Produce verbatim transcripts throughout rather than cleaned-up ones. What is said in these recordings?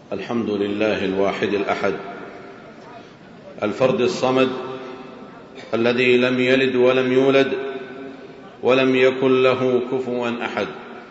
الحمد لله الواحد الأحد الفرد الصمد الذي لم يلد ولم يولد ولم يكن له كفوا أحد.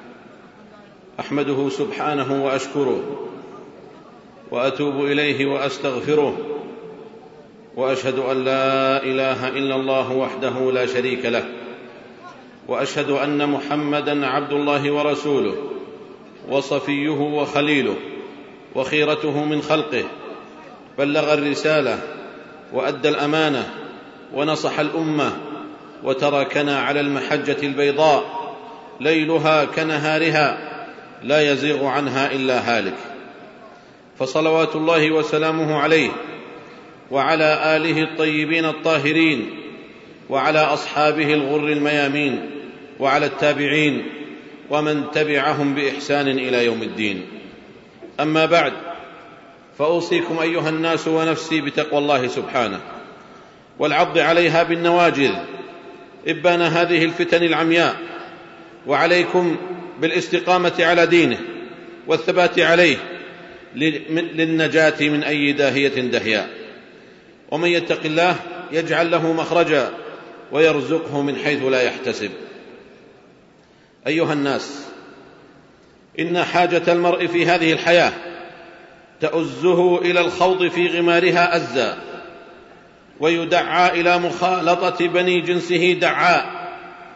أحمده سبحانه وأشكره وأتوب إليه وأستغفره، وأشهد أن لا إله إلا الله وحده لا شريك له، وأشهد أن محمدًا عبد الله ورسوله وصفيه وخليله وخيرته من خلقه، بلغ الرسالة وأدى الأمانة ونصح الأمة وتركنا على المحجة البيضاء ليلها كنهارها لا يزيغ عنها إلا هالك، فصلوات الله وسلامه عليه وعلى آله الطيبين الطاهرين وعلى أصحابه الغر الميامين وعلى التابعين ومن تبعهم بإحسان إلى يوم الدين. أما بعد، فأوصيكم أيها الناس ونفسي بتقوى الله سبحانه والعض عليها بالنواجذ إبان هذه الفتن العمياء، وعليكم بالاستقامة على دينه والثبات عليه للنجاة من أي داهية دهياء. ومن يتق الله يجعل له مخرجا ويرزقه من حيث لا يحتسب. أيها الناس، إن حاجة المرء في هذه الحياة تؤزه إلى الخوض في غمارها أزا، ويدعى إلى مخالطة بني جنسه دعاء،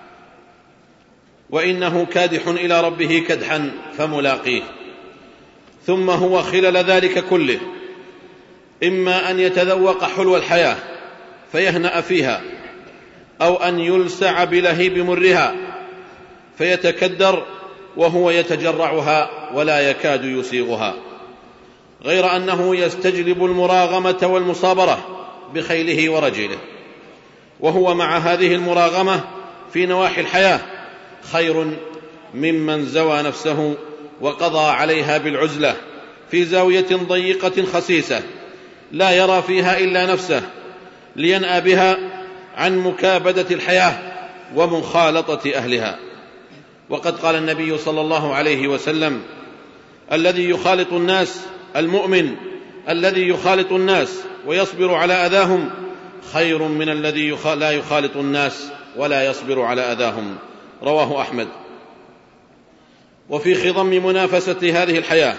وإنه كادح إلى ربه كدحا فملاقيه. ثم هو خلال ذلك كله إما أن يتذوق حلو الحياة فيهنأ فيها، أو أن يلسع بلهيب مرها فيتكدر وهو يتجرعها ولا يكاد يسيغها، غير أنه يستجلب المراغمة والمصابرة بخيله ورجله، وهو مع هذه المراغمة في نواحي الحياة خير ممن زوى نفسه وقضى عليها بالعزلة في زاوية ضيقة خسيسة لا يرى فيها إلا نفسه لينأى بها عن مكابدة الحياة ومخالطة أهلها. وقد قال النبي صلى الله عليه وسلم: الذي يخالط الناس، المؤمن الذي يخالط الناس ويصبر على أذاهم خير من الذي لا يخالط الناس ولا يصبر على أذاهم. رواه أحمد. وفي خضم منافسة هذه الحياة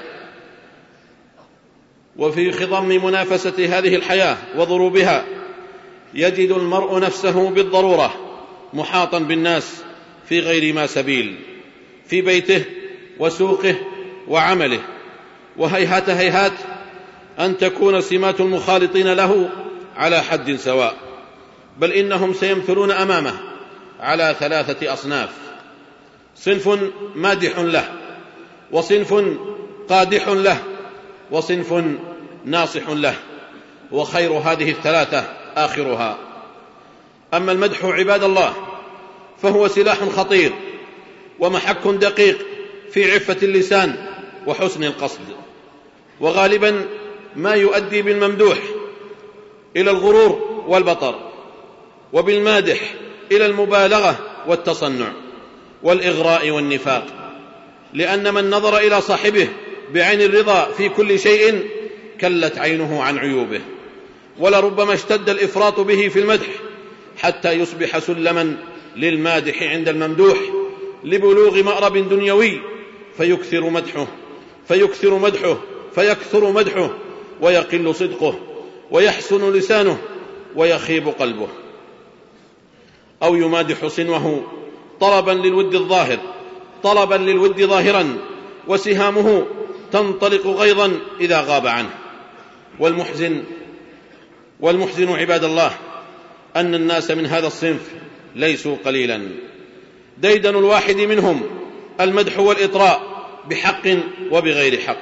وفي خضم منافسة هذه الحياة وضروبها يجد المرء نفسه بالضرورة محاطا بالناس في غير ما سبيل، في بيته وسوقه وعمله، وهيهات هيهات أن تكون سمات المخالطين له على حد سواء، بل إنهم سيمثلون أمامه على ثلاثة أصناف: صنف مادح له، وصنف قادح له، وصنف ناصح له، وخير هذه الثلاثة آخرها. أما المدح عباد الله فهو سلاح خطير ومحك دقيق في عفة اللسان وحسن القصد، وغالبا ما يؤدي بالممدوح إلى الغرور والبطر، وبالمادح إلى المبالغة والتصنع والإغراء والنفاق، لأن من نظر إلى صاحبه بعين الرضا في كل شيء كلت عينه عن عيوبه، ولربما اشتد الإفراط به في المدح حتى يصبح سلما للمادح عند الممدوح لبلوغ مأرب دنيوي فيكثر مدحه فيكثر مدحه فيكثر مدحه ويقل صدقه ويحسن لسانه ويخيب قلبه، أو يمادح صنوه طلبا للود الظاهر طلبا للود ظاهرا، وسهامه تنطلق غيظا إذا غاب عنه. والمحزن والمحزن عباد الله أن الناس من هذا الصنف ليسوا قليلا، ديدن الواحد منهم المدح والإطراء بحق وبغير حق،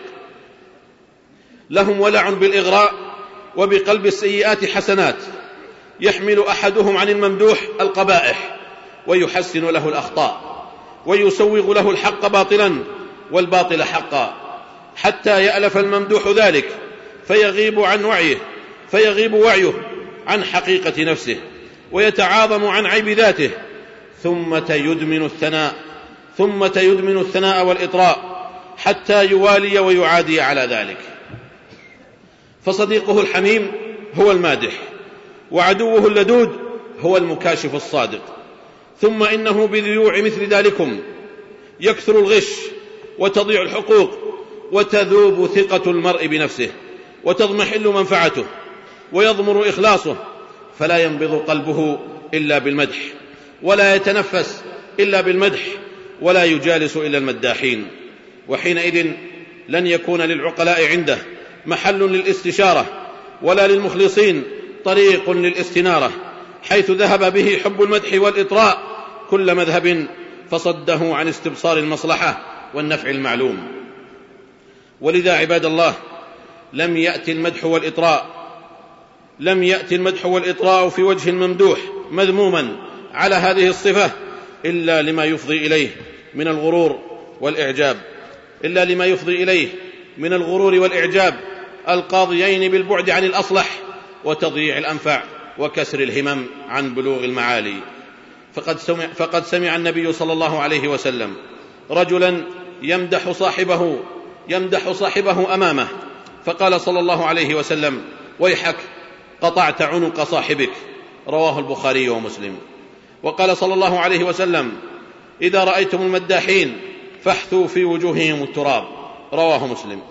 لهم ولع بالإغراء وبقلب السيئات حسنات، يحمل أحدهم عن الممدوح القبائح ويحسن له الأخطاء، ويسوغ له الحق باطلا والباطل حقا، حتى يألف الممدوح ذلك فيغيب عن وعيه فيغيب وعيه عن حقيقة نفسه، ويتعاظم عن عيب ذاته، ثم يدمن الثناء ثم يدمن الثناء والإطراء حتى يوالي ويعادي على ذلك. فصديقه الحميم هو المادح، وعدوه اللدود هو المكاشف الصادق. ثم إنه بذيوع مثل ذلكم يكثر الغش وتضيع الحقوق وتذوب ثقة المرء بنفسه وتضمحل منفعته ويضمر إخلاصه، فلا ينبض قلبه إلا بالمدح، ولا يتنفس إلا بالمدح، ولا يجالس إلا المداحين. وحينئذ لن يكون للعقلاء عنده محل للاستشارة، ولا للمخلصين طريق للاستنارة، حيث ذهب به حب المدح والإطراء كل مذهب، فصده عن استبصار المصلحة والنفع المعلوم. ولذا عباد الله لم يأتي المدح والإطراء لم يأتي المدح والإطراء في وجه ممدوح مذموما على هذه الصفة إلا لما يفضي إليه من الغرور والإعجاب إلا لما يفضي إليه من الغرور والإعجاب القاضيين بالبعد عن الأصلح وتضييع الأنفع وكسر الهمم عن بلوغ المعالي. فقد سمع, فقد سمع النبي صلى الله عليه وسلم رجلا يمدح صاحبه يمدح صاحبه أمامه، فقال صلى الله عليه وسلم: ويحك قطعت عنق صاحبك، رواه البخاري ومسلم. وقال صلى الله عليه وسلم: إذا رأيتم المداحين فاحثوا في وجوههم التراب، رواه مسلم.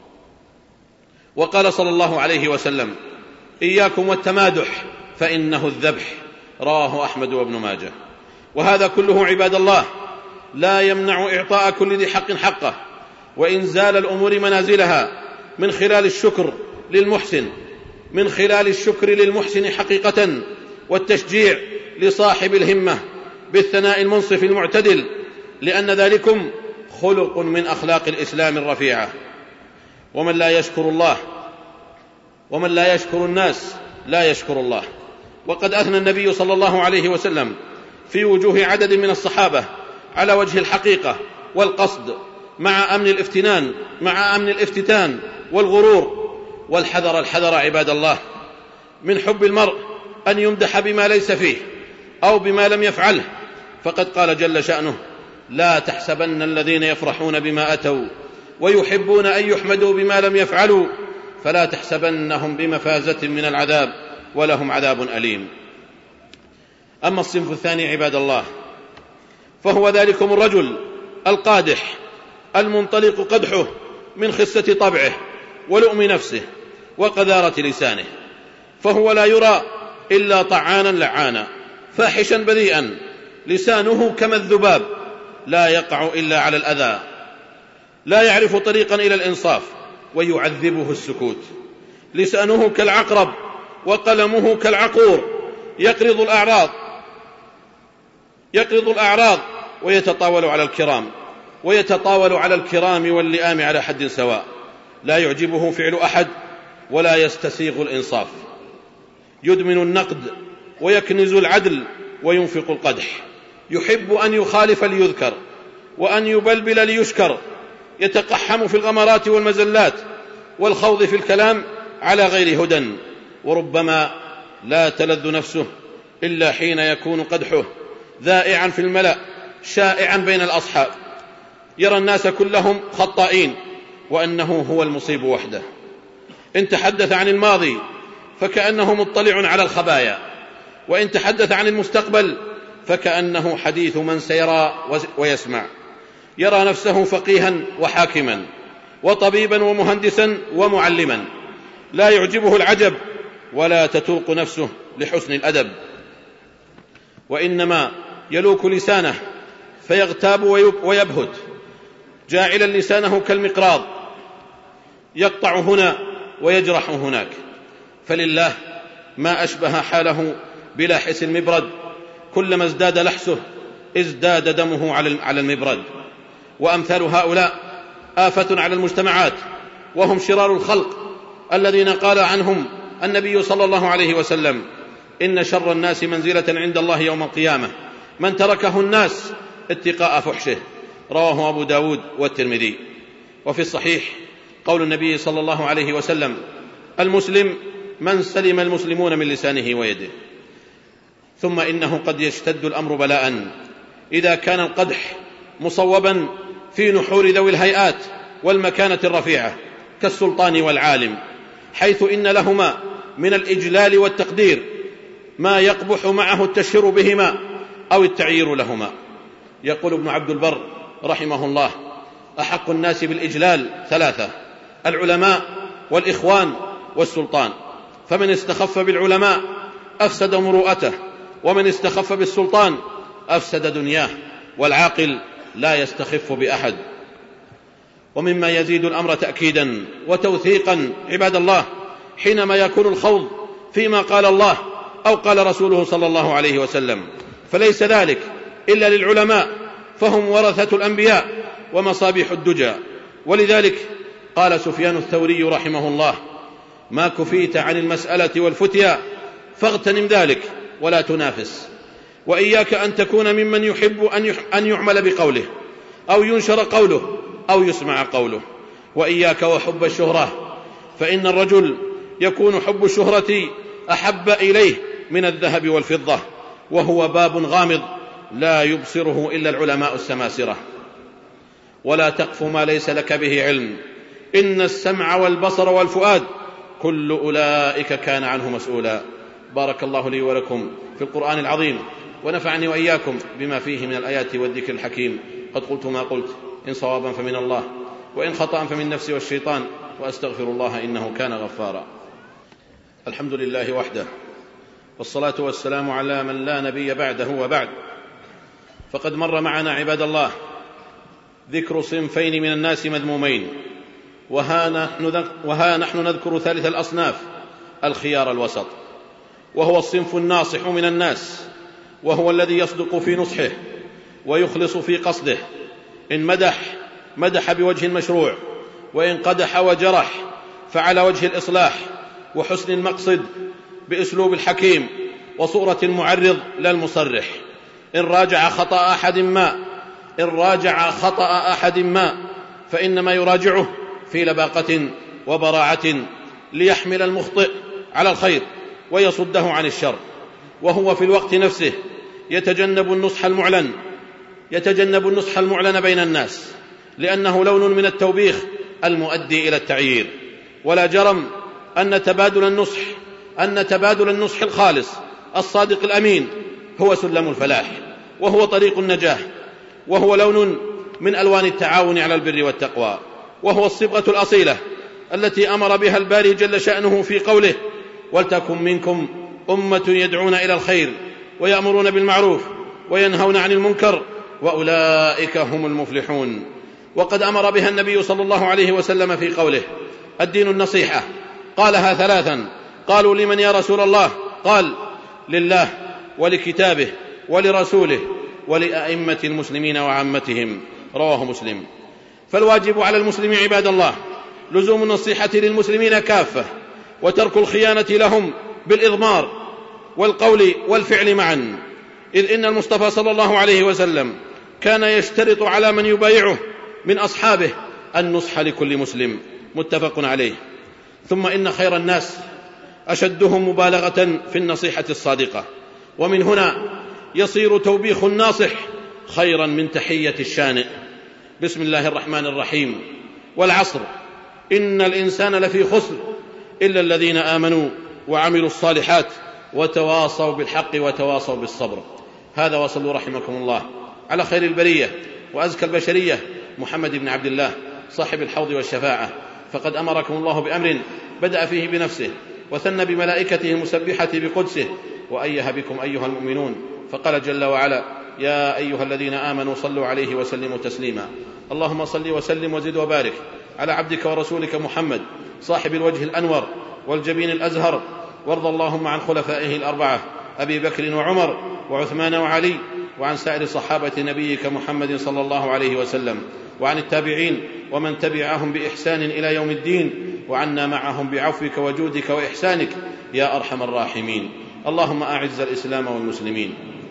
وقال صلى الله عليه وسلم: إياكم والتمادح فإنه الذبح، رواه أحمد وابن ماجه. وهذا كله عباد الله لا يمنع إعطاء كل ذي حق حقه، وإنزال الأمور منازلها من خلال الشكر للمحسن من خلال الشكر للمحسن حقيقة، والتشجيع لصاحب الهمة بالثناء المنصف المعتدل، لأن ذلكم خلق من أخلاق الإسلام الرفيعة. ومن لا يشكر الله ومن لا يشكر الناس لا يشكر الله. وقد أثنى النبي صلى الله عليه وسلم في وجوه عدد من الصحابة على وجه الحقيقة والقصد، مع أمن الافتنان مع أمن الافتتان والغرور. والحذر الحذر عباد الله من حب المرء أن يمدح بما ليس فيه أو بما لم يفعله، فقد قال جل شأنه: لا تحسبن الذين يفرحون بما أتوا ويحبون أن يحمدوا بما لم يفعلوا فلا تحسبنهم بمفازة من العذاب ولهم عذاب أليم. أما الصنف الثاني عباد الله فهو ذلكم الرجل القادح المنطلق قدحه من خسة طبعه ولؤم نفسه وقذارة لسانه، فهو لا يرى إلا طعانا لعانا فاحشا بذيئا، لسانه كما الذباب لا يقع إلا على الأذى، لا يعرف طريقا إلى الإنصاف ويعذبه السكوت. لسانه كالعقرب وقلمه كالعقور، يقرض الأعراض يقرض الأعراض ويتطاول على الكرام ويتطاول على الكرام واللئام على حد سواء، لا يعجبه فعل أحد ولا يستسيغ الإنصاف، يدمن النقد ويكنز العدل وينفق القدح، يحب أن يخالف ليذكر وأن يبلبل ليشكر، يتقحم في الغمرات والمزلات والخوض في الكلام على غير هدى، وربما لا تلذ نفسه إلا حين يكون قدحه ذائعا في الملأ شائعا بين الأصحاب، يرى الناس كلهم خطائين وأنه هو المصيب وحده. إن تحدث عن الماضي فكأنه مطلع على الخبايا، وإن تحدث عن المستقبل فكأنه حديث من سيرى ويسمع، يرى نفسه فقيها وحاكما وطبيبا ومهندسا ومعلما، لا يعجبه العجب ولا تتوق نفسه لحسن الأدب، وإنما يلوك لسانه فيغتاب ويبهت، جاعلا لسانه كالمقراض يقطع هنا ويجرح هناك. فلله ما أشبه حاله بلاحس المبرد، كلما ازداد لحسه ازداد دمه على المبرد. وأمثال هؤلاء آفة على المجتمعات، وهم شرار الخلق الذين قال عنهم النبي صلى الله عليه وسلم: إن شر الناس منزلة عند الله يوم القيامة من تركه الناس اتقاء فحشه، رواه أبو داود والترمذي. وفي الصحيح قول النبي صلى الله عليه وسلم: المسلم من سلم المسلمون من لسانه ويده. ثم إنه قد يشتد الأمر بلاء إذا كان القدح مصوبا في نحور ذوي الهيئات والمكانة الرفيعة كالسلطان والعالم، حيث إن لهما من الإجلال والتقدير ما يقبح معه التشهير بهما أو التعيير لهما. يقول ابن عبد البر رحمه الله: أحق الناس بالإجلال ثلاثة: العلماء والإخوان والسلطان، فمن استخف بالعلماء أفسد مروءته، ومن استخف بالسلطان أفسد دنياه، والعاقل لا يستخف بأحد. ومما يزيد الأمر تأكيدا وتوثيقا عباد الله حينما يكون الخوض فيما قال الله أو قال رسوله صلى الله عليه وسلم، فليس ذلك إلا للعلماء، فهم ورثة الأنبياء ومصابيح الدجى. ولذلك قال سفيان الثوري رحمه الله: ما كفيت عن المسألة والفتيا فاغتنم ذلك ولا تنافس، وإياك أن تكون ممن يحب أن يعمل بقوله أو ينشر قوله أو يسمع قوله، وإياك وحب الشهرة، فإن الرجل يكون حب الشهرة أحب إليه من الذهب والفضة، وهو باب غامض لا يبصره إلا العلماء السماسرة. ولا تقف ما ليس لك به علم، إن السمع والبصر والفؤاد كل أولئك كان عنه مسؤولا. بارك الله لي ولكم في القرآن العظيم، ونفعني وإياكم بما فيه من الآيات والذكر الحكيم. قد قلت ما قلت، إن صوابا فمن الله، وإن خطأ فمن نفسي والشيطان، وأستغفر الله إنه كان غفارا. الحمد لله وحده، والصلاة والسلام على من لا نبي بعده وبعد. فقد مر معنا عباد الله ذكر صنفين من الناس مذمومين، وها نحن, وها نحن نذكر ثالث الأصناف، الخيار الوسط، وهو الصنف الناصح من الناس، وهو الذي يصدق في نصحه ويخلص في قصده. إن مدح مدح بوجه مشروع، وإن قدح وجرح فعلى وجه الإصلاح وحسن المقصد بأسلوب الحكيم وصورة المعرض لا المصرح. إن راجع خطأ أحد ما إن راجع خطأ أحد ما فإنما يراجعه في لباقة وبراعة ليحمل المخطئ على الخير ويصده عن الشر، وهو في الوقت نفسه يتجنب النصح المعلن يتجنب النصح المعلن بين الناس، لأنه لون من التوبيخ المؤدي إلى التعيير. ولا جرم أن تبادل النصح أن تبادل النصح الخالص الصادق الأمين هو سلم الفلاح، وهو طريق النجاح، وهو لون من ألوان التعاون على البر والتقوى، وهو الصبغة الأصيلة التي أمر بها الباري جل شأنه في قوله: ولتكن منكم أمة يدعون إلى الخير ويأمرون بالمعروف وينهون عن المنكر وأولئك هم المفلحون. وقد أمر بها النبي صلى الله عليه وسلم في قوله: الدين النصيحة. قالها ثلاثا، قالوا: لمن يا رسول الله؟ قال: لله ولكتابه ولرسوله ولأئمة المسلمين وعامتهم. رواه مسلم. فالواجب على المسلم عباد الله لزوم النصيحة للمسلمين كافة، وترك الخيانة لهم بالإضمار والقول والفعل معا، إذ إن المصطفى صلى الله عليه وسلم كان يشترط على من يبايعه من أصحابه النصح لكل مسلم، متفق عليه. ثم إن خير الناس أشدهم مبالغة في النصيحة الصادقة، ومن هنا يصير توبيخ الناصح خيرا من تحية الشانئ. بسم الله الرحمن الرحيم: والعصر إن الإنسان لفي خسر إلا الذين آمنوا وعملوا الصالحات وتواصوا بالحق وتواصوا بالصبر. هذا، وصلوا رحمكم الله على خير البرية وأزكى البشرية محمد بن عبد الله صاحب الحوض والشفاعة، فقد أمركم الله بأمر بدأ فيه بنفسه وثنى بملائكته المسبحة بقدسه، وأيه بكم أيها المؤمنون، فقال جل وعلا: يا أيها الذين آمنوا صلوا عليه وسلموا تسليما. اللهم صل وسلم وزد وبارك على عبدك ورسولك محمد صاحب الوجه الأنور والجبين الأزهر، وارض اللهم عن خلفائه الأربعة أبي بكر وعمر وعثمان وعلي، وعن سائر صحابة نبيك محمد صلى الله عليه وسلم، وعن التابعين ومن تبعهم بإحسان إلى يوم الدين، وعنا معهم بعفوك وجودك وإحسانك يا أرحم الراحمين. اللهم أعز الإسلام والمسلمين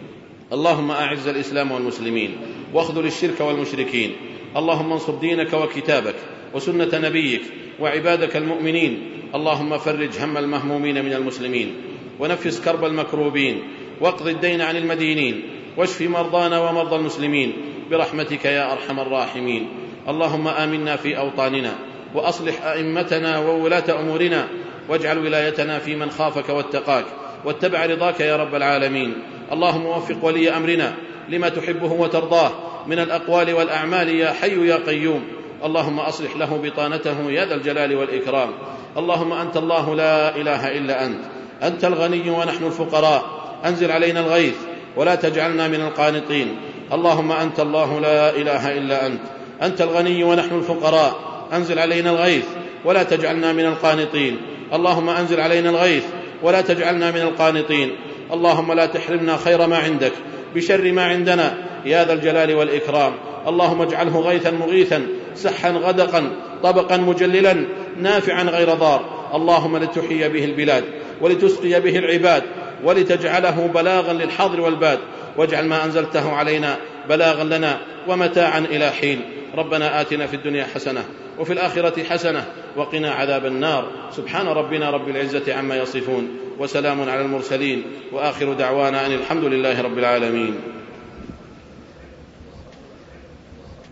اللهم أعز الإسلام والمسلمين واخذل الشرك والمشركين. اللهم انصر دينك وكتابك وسنة نبيك وعبادك المؤمنين. اللهم فرج هم المهمومين من المسلمين، ونفس كرب المكروبين، واقض الدين عن المدينين، واشف مرضانا ومرضى المسلمين برحمتك يا أرحم الراحمين. اللهم آمنا في أوطاننا، وأصلح أئمتنا وولاة أمورنا، واجعل ولايتنا في من خافك واتقاك واتبع رضاك يا رب العالمين. اللهم وفق ولي أمرنا لما تحبه وترضاه من الأقوال والأعمال يا حي يا قيوم. اللهم أصلح له بطانته يا ذا الجلال والإكرام. اللهم أنت الله لا إله إلا أنت، أنت الغني ونحن الفقراء، أنزل علينا الغيث ولا تجعلنا من القانطين. اللهم أنت الله لا إله إلا أنت، أنت الغني ونحن الفقراء، أنزل علينا الغيث ولا تجعلنا من القانطين. اللهم أنزل علينا الغيث ولا تجعلنا من القانطين. اللهم لا تحرمنا خير ما عندك بشر ما عندنا يا ذا الجلال والإكرام. اللهم اجعله غيثا مغيثا سحا غدقا طبقا مجللا نافعا غير ضار. اللهم لتحيي به البلاد ولتسقي به العباد ولتجعله بلاغا للحاضر والباد، واجعل ما أنزلته علينا بلاغا لنا ومتاعا إلى حين. ربنا آتنا في الدنيا حسنة وفي الآخرة حسنة وقنا عذاب النار. سبحان ربنا رب العزة عما يصفون وسلام على المرسلين وآخر دعوانا أن الحمد لله رب العالمين.